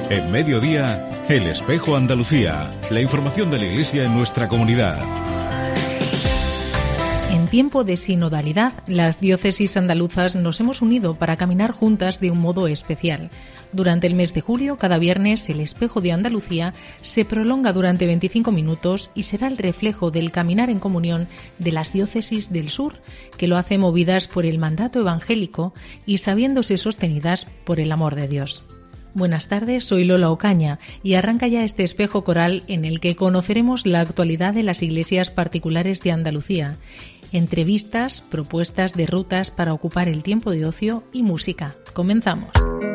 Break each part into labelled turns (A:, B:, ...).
A: En Mediodía, El Espejo Andalucía. La información de la Iglesia en nuestra comunidad.
B: En tiempo de sinodalidad, las diócesis andaluzas nos hemos unido para caminar juntas de un modo especial. Durante el mes de julio, cada viernes, el Espejo de Andalucía se prolonga durante 25 minutos y será el reflejo del caminar en comunión de las diócesis del sur, que lo hace movidas por el mandato evangélico y sabiéndose sostenidas por el amor de Dios. Buenas tardes, soy Lola Ocaña y arranca ya este espejo coral en el que conoceremos la actualidad de las iglesias particulares de Andalucía, entrevistas, propuestas de rutas para ocupar el tiempo de ocio y música. Comenzamos.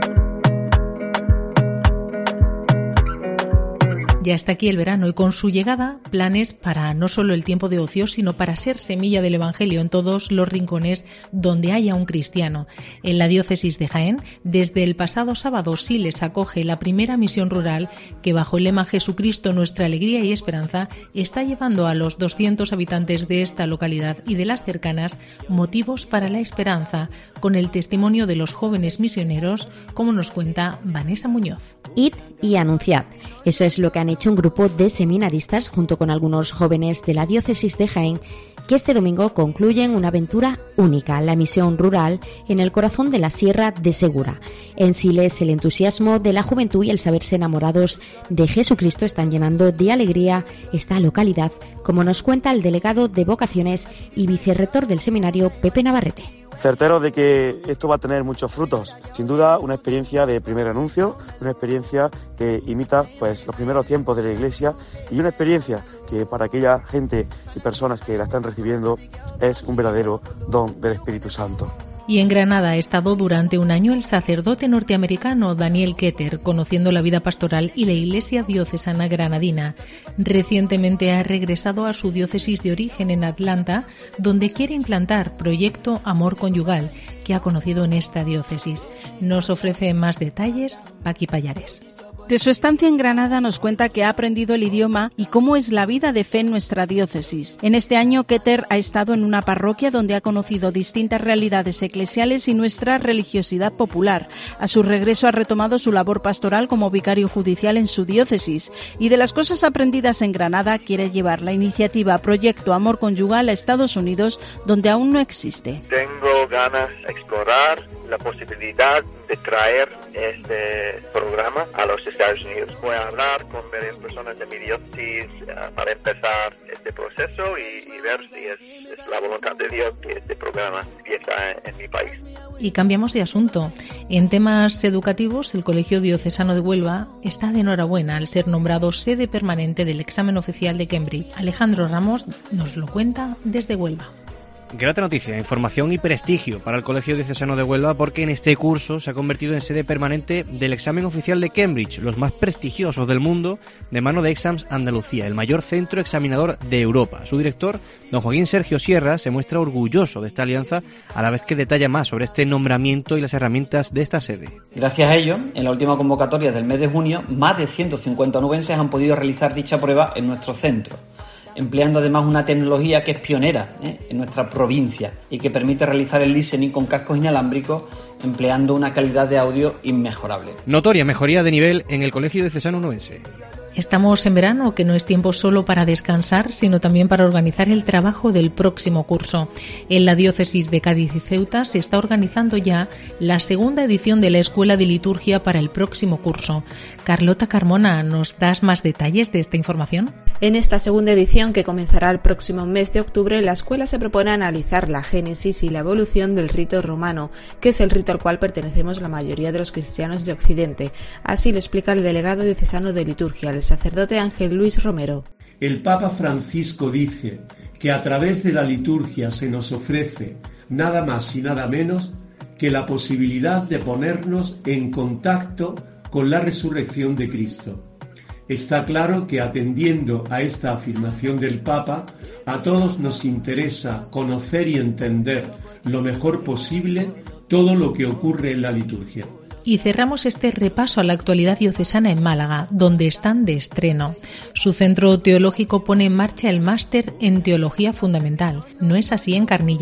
B: Ya está aquí el verano y con su llegada planes para no solo el tiempo de ocio, sino para ser semilla del Evangelio en todos los rincones donde haya un cristiano. En la diócesis de Jaén, desde el pasado sábado sí les acoge la primera misión rural que bajo el lema Jesucristo, nuestra alegría y esperanza, está llevando a los 200 habitantes de esta localidad y de las cercanas motivos para la esperanza, con el testimonio de los jóvenes misioneros, como nos cuenta Vanessa Muñoz.
C: Id y anunciad. Eso es lo que han hecho un grupo de seminaristas junto con algunos jóvenes de la diócesis de Jaén que este domingo concluyen una aventura única, la misión rural en el corazón de la Sierra de Segura. En Siles, el entusiasmo de la juventud y el saberse enamorados de Jesucristo están llenando de alegría esta localidad, como nos cuenta el delegado de vocaciones y vicerrector del seminario, Pepe Navarrete.
D: Certero de que esto va a tener muchos frutos. Sin duda, una experiencia de primer anuncio, una experiencia que imita los primeros tiempos de la Iglesia y una experiencia que para aquella gente y personas que la están recibiendo es un verdadero don del Espíritu Santo.
B: Y en Granada ha estado durante un año el sacerdote norteamericano Daniel Keter, conociendo la vida pastoral y la Iglesia diocesana granadina. Recientemente ha regresado a su diócesis de origen en Atlanta, donde quiere implantar Proyecto Amor Conyugal, que ha conocido en esta diócesis. Nos ofrece más detalles Paqui Payares.
E: De su estancia en Granada nos cuenta que ha aprendido el idioma y cómo es la vida de fe en nuestra diócesis. En este año, Keter ha estado en una parroquia donde ha conocido distintas realidades eclesiales y nuestra religiosidad popular. A su regreso ha retomado su labor pastoral como vicario judicial en su diócesis y de las cosas aprendidas en Granada quiere llevar la iniciativa Proyecto Amor Conyugal a Estados Unidos, donde aún no existe.
F: Tengo ganas de explorar la posibilidad de traer este programa a los Estados Unidos. Voy a hablar con varias personas de mi diócesis para empezar este proceso y ver si es la voluntad de Dios que este programa empieza en mi país.
B: Y cambiamos de asunto. En temas educativos, el Colegio Diocesano de Huelva está de enhorabuena al ser nombrado sede permanente del examen oficial de Cambridge. Alejandro Ramos nos lo cuenta desde Huelva.
G: Grata noticia, información y prestigio para el Colegio Diocesano de Huelva porque en este curso se ha convertido en sede permanente del examen oficial de Cambridge, los más prestigiosos del mundo, de mano de Exams Andalucía, el mayor centro examinador de Europa. Su director, don Joaquín Sergio Sierra, se muestra orgulloso de esta alianza a la vez que detalla más sobre este nombramiento y las herramientas de esta sede.
H: Gracias a ello, en la última convocatoria del mes de junio, más de 150 onubenses han podido realizar dicha prueba en nuestro centro, empleando además una tecnología que es pionera en nuestra provincia y que permite realizar el listening con cascos inalámbricos empleando una calidad de audio inmejorable.
G: Notoria mejoría de nivel en el Colegio Diocesano Onubense.
B: Estamos en verano, que no es tiempo solo para descansar, sino también para organizar el trabajo del próximo curso. En la diócesis de Cádiz y Ceuta se está organizando ya la segunda edición de la Escuela de Liturgia para el próximo curso. Carlota Carmona, ¿nos das más detalles de esta información?
I: En esta segunda edición, que comenzará el próximo mes de octubre, la escuela se propone analizar la génesis y la evolución del rito romano, que es el rito al cual pertenecemos la mayoría de los cristianos de Occidente. Así lo explica el delegado diocesano de liturgia, el sacerdote Ángel Luis Romero.
J: El Papa Francisco dice que a través de la liturgia se nos ofrece nada más y nada menos que la posibilidad de ponernos en contacto con la resurrección de Cristo. Está claro que atendiendo a esta afirmación del Papa, a todos nos interesa conocer y entender lo mejor posible todo lo que ocurre en la liturgia.
B: Y cerramos este repaso a la actualidad diocesana en Málaga, donde están de estreno. Su centro teológico pone en marcha el máster en Teología Fundamental. ¿No es así en Carnillamas?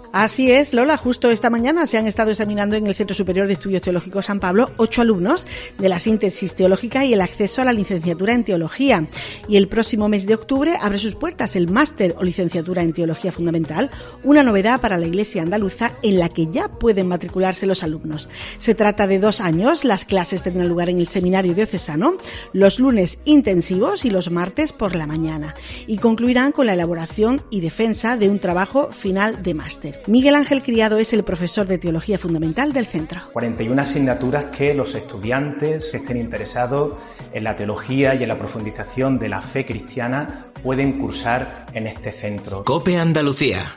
K: Así es, Lola, justo esta mañana se han estado examinando en el Centro Superior de Estudios Teológicos San Pablo 8 alumnos de la síntesis teológica y el acceso a la licenciatura en teología. Y el próximo mes de octubre abre sus puertas el máster o licenciatura en teología fundamental, una novedad para la Iglesia andaluza en la que ya pueden matricularse los alumnos. Se trata de 2 años, las clases tendrán lugar en el seminario diocesano, los lunes intensivos y los martes por la mañana. Y concluirán con la elaboración y defensa de un trabajo final de máster. Miguel Ángel Criado es el profesor de Teología Fundamental del centro.
L: 41 asignaturas que los estudiantes que estén interesados en la teología y en la profundización de la fe cristiana pueden cursar en este centro.
M: COPE Andalucía.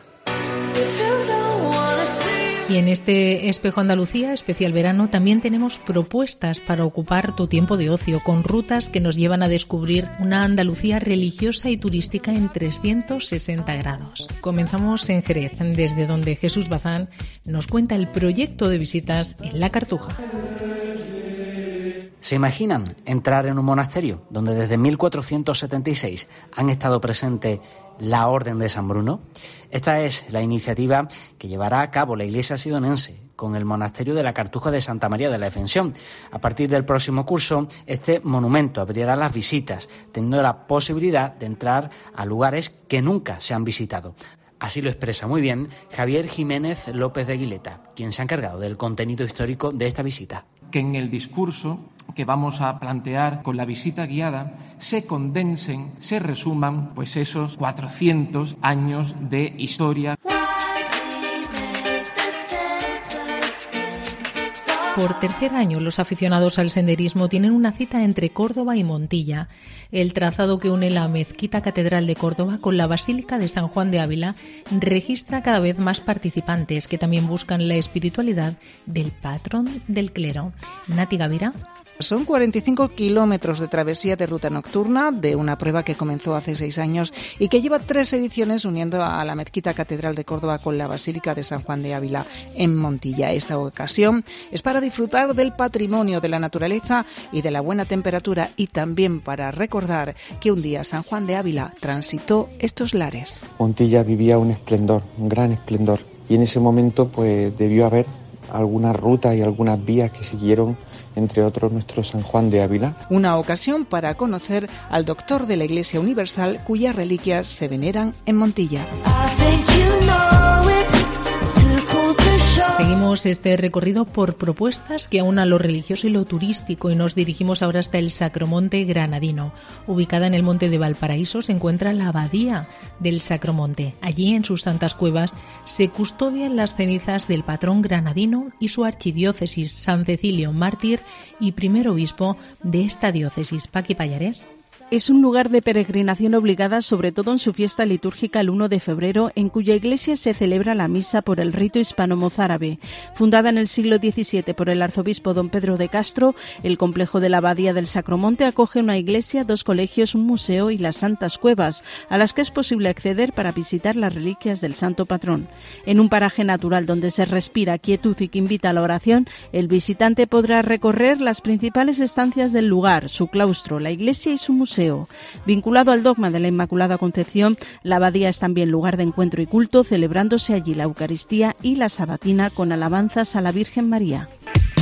B: Y en este Espejo Andalucía, especial verano, también tenemos propuestas para ocupar tu tiempo de ocio, con rutas que nos llevan a descubrir una Andalucía religiosa y turística en 360 grados. Comenzamos en Jerez, desde donde Jesús Bazán nos cuenta el proyecto de visitas en La Cartuja.
N: ¿Se imaginan entrar en un monasterio donde desde 1476 han estado presentes la Orden de San Bruno? Esta es la iniciativa que llevará a cabo la Iglesia Sidonense con el monasterio de la Cartuja de Santa María de la Defensión. A partir del próximo curso, este monumento abrirá las visitas, teniendo la posibilidad de entrar a lugares que nunca se han visitado. Así lo expresa muy bien Javier Jiménez López de Guileta, quien se ha encargado del contenido histórico de esta visita.
O: Que en el discurso que vamos a plantear con la visita guiada se condensen, se resuman pues esos 400 años de historia.
B: Por tercer año, los aficionados al senderismo tienen una cita entre Córdoba y Montilla. El trazado que une la Mezquita Catedral de Córdoba con la Basílica de San Juan de Ávila registra cada vez más participantes que también buscan la espiritualidad del patrón del clero. Nati Gavira.
P: Son 45 kilómetros de travesía de ruta nocturna de una prueba que comenzó hace 6 años y que lleva 3 ediciones uniendo a la Mezquita Catedral de Córdoba con la Basílica de San Juan de Ávila en Montilla. Esta ocasión es para disfrutar del patrimonio de la naturaleza y de la buena temperatura y también para recordar que un día San Juan de Ávila transitó estos lares.
Q: Montilla vivía un esplendor, un gran esplendor, y en ese momento pues debió haber algunas rutas y algunas vías que siguieron, entre otros nuestro San Juan de Ávila.
P: Una ocasión para conocer al doctor de la Iglesia Universal cuyas reliquias se veneran en Montilla.
B: Seguimos este recorrido por propuestas que aunan lo religioso y lo turístico y nos dirigimos ahora hasta el Sacromonte granadino. Ubicada en el monte de Valparaíso se encuentra la abadía del Sacromonte. Allí, en sus santas cuevas, se custodian las cenizas del patrón granadino y su archidiócesis, San Cecilio, mártir y primer obispo de esta diócesis. Paqui Pallarés.
E: Es un lugar de peregrinación obligada, sobre todo en su fiesta litúrgica el 1 de febrero, en cuya iglesia se celebra la misa por el rito hispano-mozárabe. Fundada en el siglo XVII por el arzobispo don Pedro de Castro, el complejo de la Abadía del Sacromonte acoge una iglesia, 2 colegios, un museo y las santas cuevas, a las que es posible acceder para visitar las reliquias del santo patrón. En un paraje natural donde se respira quietud y que invita a la oración, el visitante podrá recorrer las principales estancias del lugar, su claustro, la iglesia y su museo. Vinculado al dogma de la Inmaculada Concepción, la abadía es también lugar de encuentro y culto, celebrándose allí la Eucaristía y la sabatina con alabanzas a la Virgen María.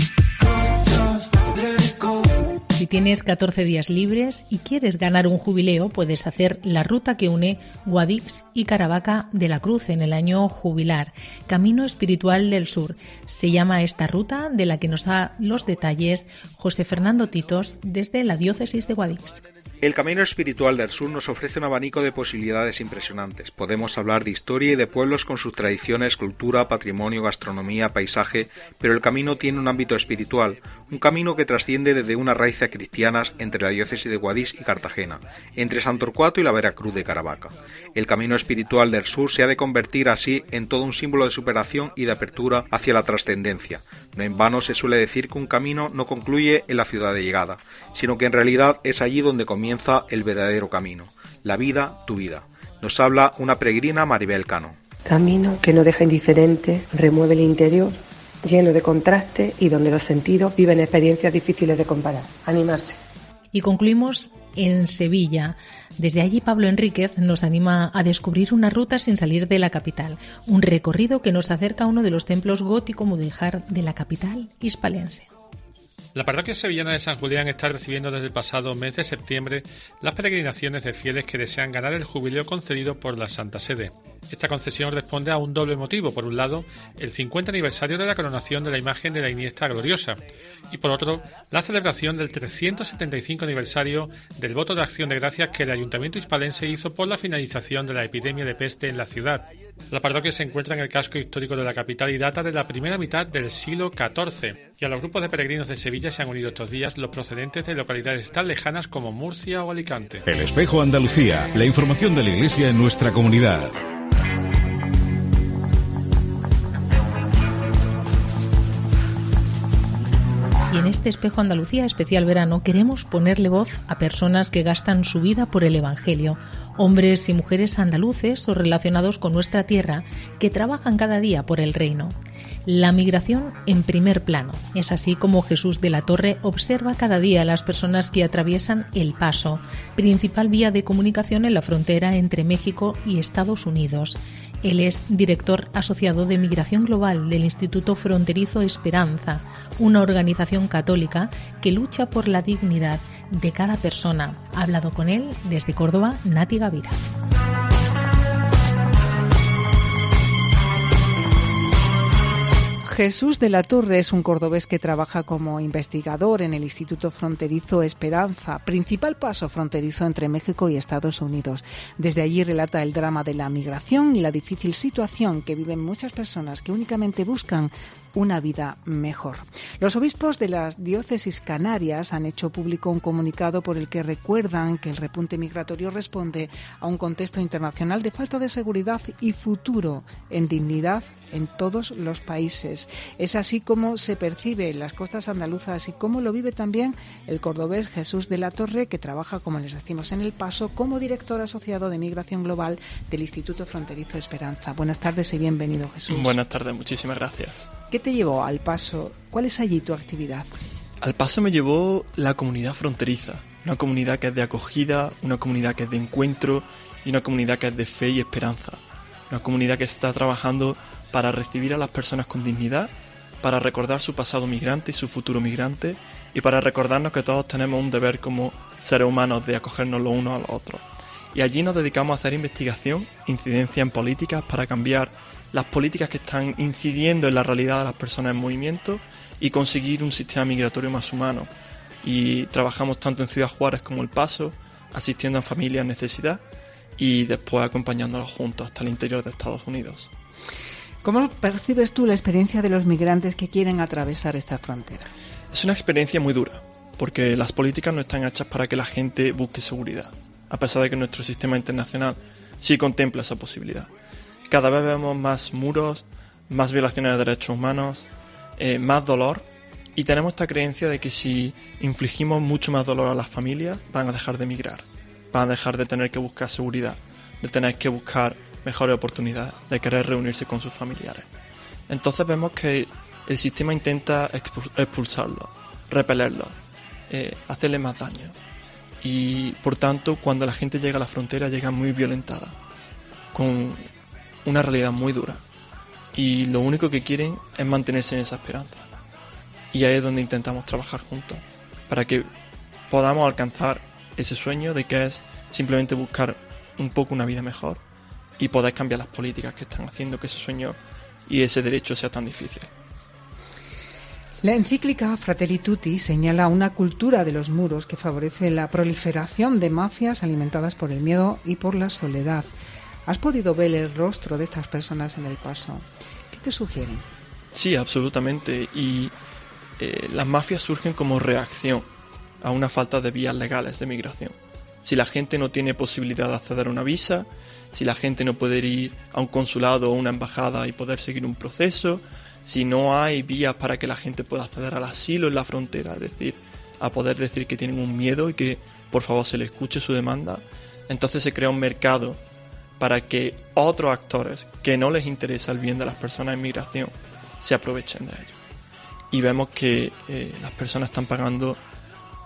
B: Si tienes 14 días libres y quieres ganar un jubileo, puedes hacer la ruta que une Guadix y Caravaca de la Cruz en el año jubilar. Camino Espiritual del Sur. Se llama esta ruta, de la que nos da los detalles José Fernando Titos desde la diócesis de Guadix.
R: El Camino Espiritual del Sur nos ofrece un abanico de posibilidades impresionantes. Podemos hablar de historia y de pueblos con sus tradiciones, cultura, patrimonio, gastronomía, paisaje, pero el camino tiene un ámbito espiritual, un camino que trasciende desde unas raíces cristianas entre la diócesis de Guadix y Cartagena, entre San Torcuato y la Veracruz de Caravaca. El Camino Espiritual del Sur se ha de convertir así en todo un símbolo de superación y de apertura hacia la trascendencia. No en vano se suele decir que un camino no concluye en la ciudad de llegada, sino que en realidad es allí donde comienza el verdadero camino. La vida, tu vida. Nos habla una peregrina, Maribel Cano.
S: Camino que no deja indiferente, remueve el interior, lleno de contrastes y donde los sentidos viven experiencias difíciles de comparar. Animarse.
B: Y concluimos en Sevilla. Desde allí Pablo Enríquez nos anima a descubrir una ruta sin salir de la capital, un recorrido que nos acerca a uno de los templos gótico-mudéjar de la capital hispalense.
M: La parroquia sevillana de San Julián está recibiendo desde el pasado mes de septiembre las peregrinaciones de fieles que desean ganar el jubileo concedido por la Santa Sede. Esta concesión responde a un doble motivo: por un lado, el 50 aniversario de la coronación de la imagen de la Iniesta Gloriosa, y por otro, la celebración del 375 aniversario del voto de acción de gracias que el Ayuntamiento hispalense hizo por la finalización de la epidemia de peste en la ciudad. La parroquia se encuentra en el casco histórico de la capital y data de la primera mitad del siglo XIV, y a los grupos de peregrinos de Sevilla se han unido estos días los procedentes de localidades tan lejanas como Murcia o Alicante.
A: El Espejo Andalucía, la información de la Iglesia en nuestra comunidad.
B: Y en este Espejo Andalucía especial verano queremos ponerle voz a personas que gastan su vida por el Evangelio, hombres y mujeres andaluces o relacionados con nuestra tierra que trabajan cada día por el reino. La migración en primer plano. Es así como Jesús de la Torre observa cada día a las personas que atraviesan el Paso, principal vía de comunicación en la frontera entre México y Estados Unidos. Él es director asociado de Migración Global del Instituto Fronterizo Esperanza, una organización católica que lucha por la dignidad de cada persona. Ha hablado con él desde Córdoba, Nati Gavira.
P: Jesús de la Torre es un cordobés que trabaja como investigador en el Instituto Fronterizo Esperanza, principal paso fronterizo entre México y Estados Unidos. Desde allí relata el drama de la migración y la difícil situación que viven muchas personas que únicamente buscan una vida mejor. Los obispos de las diócesis canarias han hecho público un comunicado por el que recuerdan que el repunte migratorio responde a un contexto internacional de falta de seguridad y futuro en dignidad en todos los países. Es así como se percibe en las costas andaluzas y cómo lo vive también el cordobés Jesús de la Torre, que trabaja, como les decimos, en El Paso como director asociado de Migración Global del Instituto Fronterizo Esperanza. Buenas tardes y bienvenido, Jesús.
T: Buenas tardes, muchísimas gracias.
P: ¿Qué te llevó al Paso? ¿Cuál es allí tu actividad?
T: Al Paso me llevó la comunidad fronteriza, una comunidad que es de acogida, una comunidad que es de encuentro y una comunidad que es de fe y esperanza. Una comunidad que está trabajando para recibir a las personas con dignidad, para recordar su pasado migrante y su futuro migrante, y para recordarnos que todos tenemos un deber como seres humanos de acogernos los unos a los otros. Y allí nos dedicamos a hacer investigación, incidencia en políticas para cambiar las políticas que están incidiendo en la realidad de las personas en movimiento y conseguir un sistema migratorio más humano. Y trabajamos tanto en Ciudad Juárez como El Paso, asistiendo a familias en necesidad y después acompañándolos juntos hasta el interior de Estados Unidos.
P: ¿Cómo percibes tú la experiencia de los migrantes que quieren atravesar esta frontera?
T: Es una experiencia muy dura, porque las políticas no están hechas para que la gente busque seguridad, a pesar de que nuestro sistema internacional sí contempla esa posibilidad. Cada vez vemos más muros, más violaciones de derechos humanos, más dolor, y tenemos esta creencia de que si infligimos mucho más dolor a las familias, van a dejar de migrar, van a dejar de tener que buscar seguridad, de tener que buscar mejores oportunidades, de querer reunirse con sus familiares. Entonces vemos que el sistema intenta expulsarlo, repelerlo, hacerle más daño. Y por tanto, cuando la gente llega a la frontera, llega muy violentada, con una realidad muy dura. Y lo único que quieren es mantenerse en esa esperanza. Y ahí es donde intentamos trabajar juntos, para que podamos alcanzar ese sueño de que es simplemente buscar un poco una vida mejor y poder cambiar las políticas que están haciendo que ese sueño y ese derecho sea tan difícil.
P: La encíclica Fratelli Tutti señala una cultura de los muros que favorece la proliferación de mafias alimentadas por el miedo y por la soledad. ¿Has podido ver el rostro de estas personas en El Paso? ¿Qué te sugieren?
T: Sí, absolutamente. Y las mafias surgen como reacción a una falta de vías legales de migración. Si la gente no tiene posibilidad de acceder a una visa, si la gente no puede ir a un consulado o una embajada y poder seguir un proceso, si no hay vías para que la gente pueda acceder al asilo en la frontera, es decir, a poder decir que tienen un miedo y que por favor se les escuche su demanda, entonces se crea un mercado para que otros actores que no les interesa el bien de las personas en migración se aprovechen de ello. Y vemos que las personas están pagando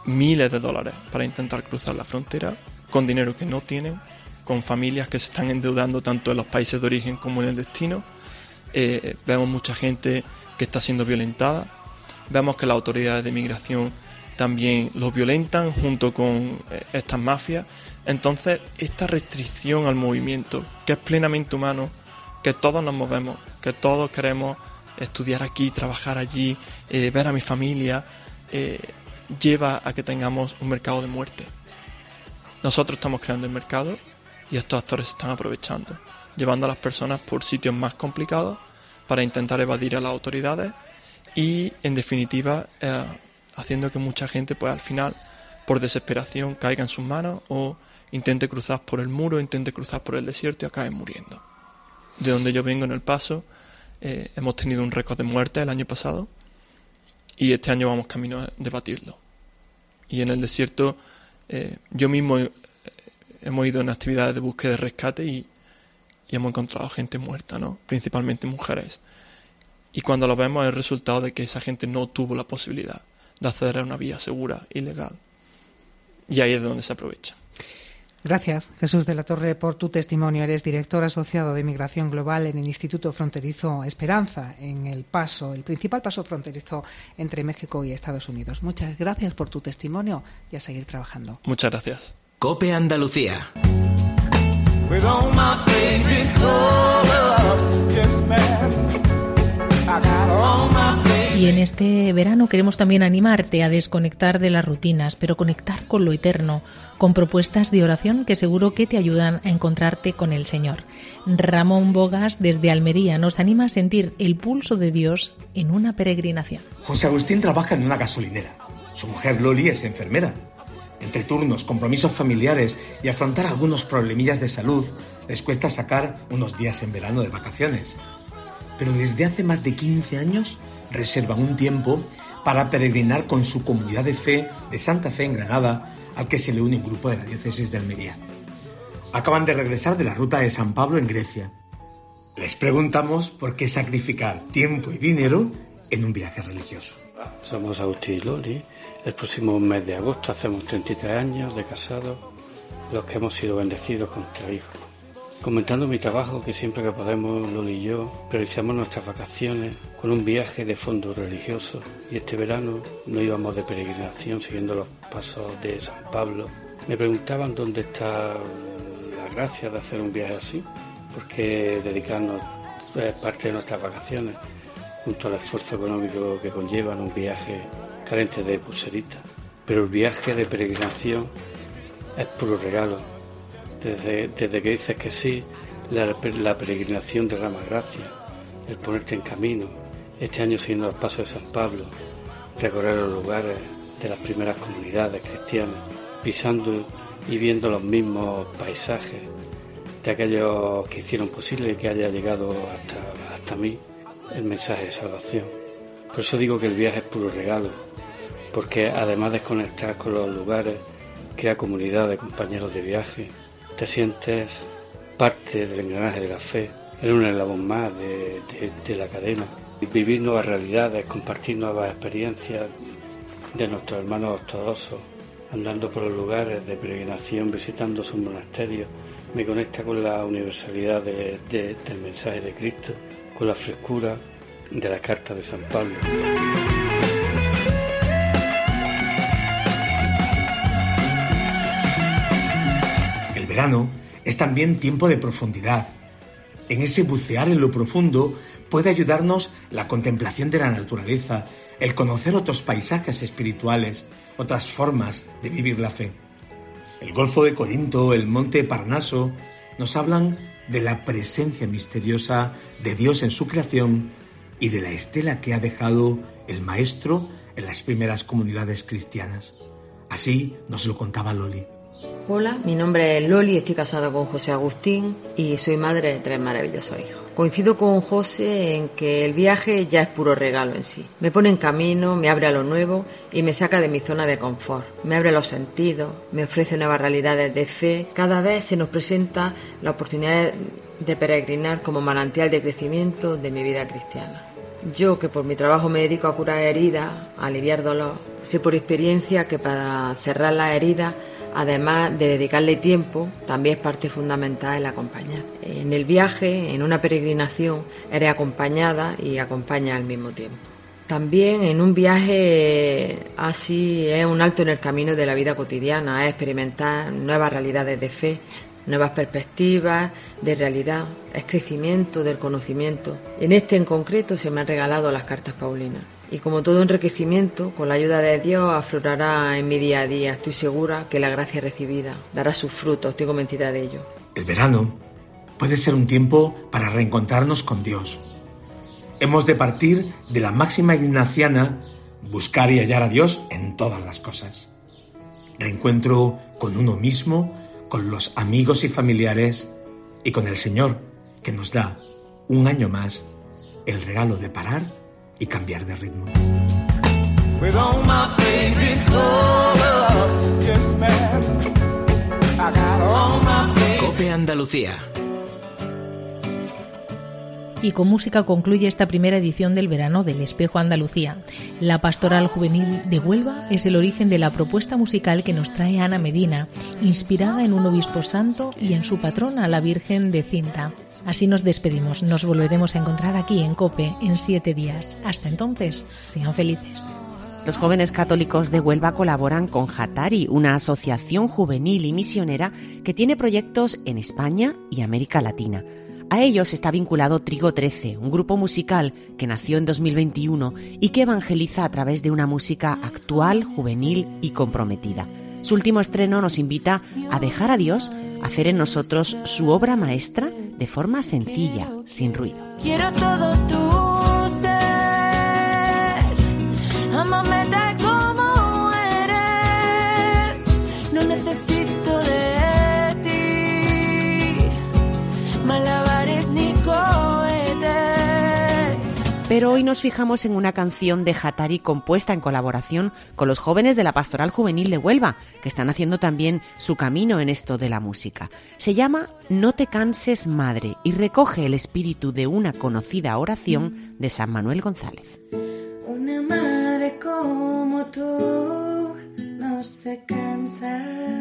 T: miles de dólares para intentar cruzar la frontera, con dinero que no tienen, con familias que se están endeudando tanto en los países de origen como en el destino. Vemos mucha gente que está siendo violentada, vemos que las autoridades de migración también los violentan junto con estas mafias. Entonces, esta restricción al movimiento, que es plenamente humano, que todos nos movemos, que todos queremos estudiar aquí, trabajar allí, ver a mi familia, lleva a que tengamos un mercado de muerte. Nosotros estamos creando el mercado y estos actores se están aprovechando, llevando a las personas por sitios más complicados para intentar evadir a las autoridades y, en definitiva, haciendo que mucha gente, pues al final, por desesperación, caiga en sus manos o intente cruzar por el muro, intente cruzar por el desierto y acabe muriendo. De donde yo vengo, en El Paso, hemos tenido un récord de muertes el año pasado y este año vamos camino de batirlo. Y en el desierto yo mismo hemos ido en actividades de búsqueda y rescate y hemos encontrado gente muerta, ¿no? Principalmente mujeres. Y cuando lo vemos es el resultado de que esa gente no tuvo la posibilidad de acceder a una vía segura y legal. Y ahí es de donde se aprovecha.
P: Gracias, Jesús de la Torre, por tu testimonio. Eres director asociado de Migración Global en el Instituto Fronterizo Esperanza, en El Paso, el principal paso fronterizo entre México y Estados Unidos. Muchas gracias por tu testimonio y a seguir trabajando.
T: Muchas gracias.
U: COPE Andalucía.
B: Y en este verano queremos también animarte a desconectar de las rutinas, pero conectar con lo eterno, con propuestas de oración que seguro que te ayudan a encontrarte con el Señor. Ramón Bogas, desde Almería, nos anima a sentir el pulso de Dios en una peregrinación.
V: José Agustín trabaja en una gasolinera. Su mujer Loli es enfermera. Entre turnos, compromisos familiares y afrontar algunos problemillas de salud, les cuesta sacar unos días en verano de vacaciones. Pero desde hace más de 15 años reservan un tiempo para peregrinar con su comunidad de fe de Santa Fe en Granada, al que se le une un grupo de la diócesis de Almería. Acaban de regresar de la ruta de San Pablo en Grecia. Les preguntamos por qué sacrificar tiempo y dinero en un viaje religioso.
W: Somos Agustín y Loli. El próximo mes de agosto hacemos 33 años de casados, los que hemos sido bendecidos con 3 hijos. Comentando mi trabajo, que siempre que podemos, Loli y yo, priorizamos nuestras vacaciones con un viaje de fondo religioso. Y este verano nos íbamos de peregrinación siguiendo los pasos de San Pablo. Me preguntaban dónde está la gracia de hacer un viaje así, porque dedicarnos parte de nuestras vacaciones, junto al esfuerzo económico que conllevan un viaje carente de pulseritas. Pero el viaje de peregrinación es puro regalo. Desde que dices que sí, la peregrinación derrama gracia, el ponerte en camino, este año siguiendo los pasos de San Pablo, recorrer los lugares de las primeras comunidades cristianas, pisando y viendo los mismos paisajes de aquellos que hicieron posible que haya llegado hasta mí el mensaje de salvación. Por eso digo que el viaje es puro regalo, porque además de conectar con los lugares, crea comunidad de compañeros de viaje. Te sientes parte del engranaje de la fe, en un eslabón más de la cadena. Vivir nuevas realidades, compartir nuevas experiencias de nuestros hermanos ortodoxos, andando por los lugares de peregrinación, visitando sus monasterios, me conecta con la universalidad del mensaje de Cristo, con la frescura de la carta de San Pablo.
V: El verano es también tiempo de profundidad. En ese bucear en lo profundo puede ayudarnos la contemplación de la naturaleza, el conocer otros paisajes espirituales, otras formas de vivir la fe. El Golfo de Corinto, el Monte Parnaso, nos hablan de la presencia misteriosa de Dios en su creación y de la estela que ha dejado el Maestro en las primeras comunidades cristianas. Así nos lo contaba Loli.
X: Hola, mi nombre es Loli, estoy casada con José Agustín y soy madre de 3 maravillosos hijos. Coincido con José en que el viaje ya es puro regalo en sí. Me pone en camino, me abre a lo nuevo y me saca de mi zona de confort. Me abre los sentidos, me ofrece nuevas realidades de fe. Cada vez se nos presenta la oportunidad de peregrinar como manantial de crecimiento de mi vida cristiana. Yo, que por mi trabajo me dedico a curar heridas, a aliviar dolor, sé por experiencia que para cerrar las heridas, además de dedicarle tiempo, también es parte fundamental el acompañar. En el viaje, en una peregrinación, eres acompañada y acompañas al mismo tiempo. También en un viaje así es un alto en el camino de la vida cotidiana, es experimentar nuevas realidades de fe, nuevas perspectivas de realidad, es crecimiento del conocimiento. En este en concreto se me han regalado las cartas paulinas. Y como todo enriquecimiento, con la ayuda de Dios aflorará en mi día a día. Estoy segura que la gracia recibida dará sus frutos, estoy convencida de ello.
V: El verano puede ser un tiempo para reencontrarnos con Dios. Hemos de partir de la máxima ignaciana, buscar y hallar a Dios en todas las cosas. Reencuentro con uno mismo, con los amigos y familiares y con el Señor, que nos da un año más el regalo de parar y cambiar de ritmo.
C: COPE Andalucía.
B: Y con música concluye esta primera edición del verano del Espejo Andalucía. La Pastoral Juvenil de Huelva es el origen de la propuesta musical que nos trae Ana Medina, inspirada en un obispo santo y en su patrona, la Virgen de Cinta. Así nos despedimos. Nos volveremos a encontrar aquí en COPE en 7 días. Hasta entonces, sean felices.
D: Los jóvenes católicos de Huelva colaboran con Hatari, una asociación juvenil y misionera que tiene proyectos en España y América Latina. A ellos está vinculado Trigo 13, un grupo musical que nació en 2021 y que evangeliza a través de una música actual, juvenil y comprometida. Su último estreno nos invita a dejar a Dios hacer en nosotros su obra maestra de forma sencilla, sin ruido.
F: Quiero todo tu ser, ámame tal como eres, no necesito de ti, malabares ni cohetes.
D: Pero hoy nos fijamos en una canción de Hatari compuesta en colaboración con los jóvenes de la Pastoral Juvenil de Huelva, que están haciendo también su camino en esto de la música. Se llama No te canses, madre, y recoge el espíritu de una conocida oración de San Manuel González.
F: Una madre como tú no se cansa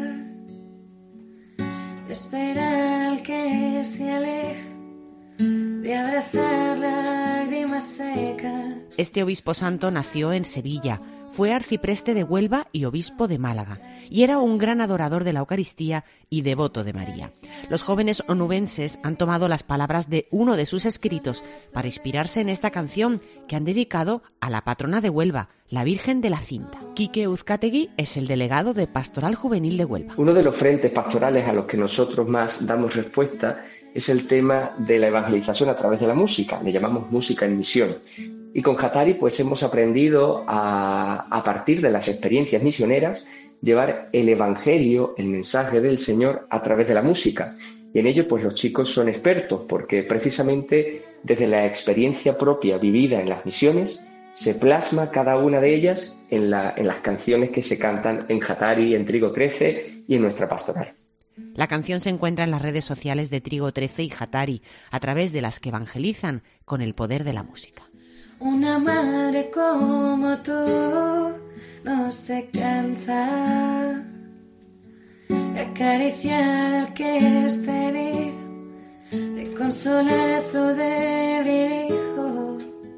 F: de esperar al que se aleja, de abrazar lágrimas secas.
D: Este obispo santo nació en Sevilla, fue arcipreste de Huelva y obispo de Málaga, y era un gran adorador de la Eucaristía y devoto de María. Los jóvenes onubenses han tomado las palabras de uno de sus escritos para inspirarse en esta canción que han dedicado a la patrona de Huelva, la Virgen de la Cinta. Quique Uzcategui es el delegado de Pastoral Juvenil de Huelva.
U: Uno de los frentes pastorales a los que nosotros más damos respuesta es el tema de la evangelización a través de la música. Le llamamos música en misión. Y con Hatari pues hemos aprendido a partir de las experiencias misioneras, llevar el evangelio, el mensaje del Señor a través de la música. Y en ello pues los chicos son expertos, porque precisamente desde la experiencia propia vivida en las misiones se plasma cada una de ellas en las canciones que se cantan en Hatari, en Trigo 13 y en nuestra pastoral.
D: La canción se encuentra en las redes sociales de Trigo 13 y Hatari, a través de las que evangelizan con el poder de la música.
F: Una madre como tú no se cansa de acariciar al que está herido, de consolar a su débil hijo.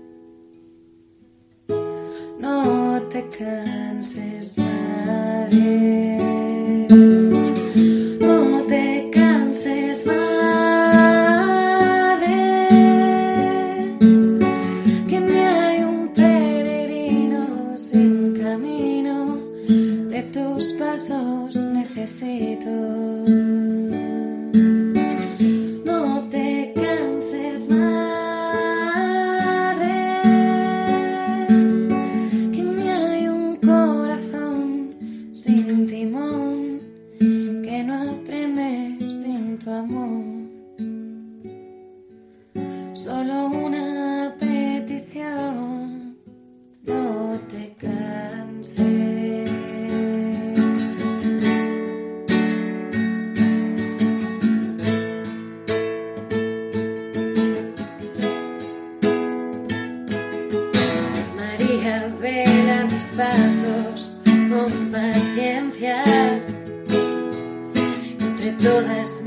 F: No te canses, madre. No te canses, madre. Que ni hay un peregrino sin camino. De tus pasos necesito. No te canses, madre. Que ni hay un corazón sin timón que no aprende sin tu amor. Solo una petición, no te canses. paciencia entre todas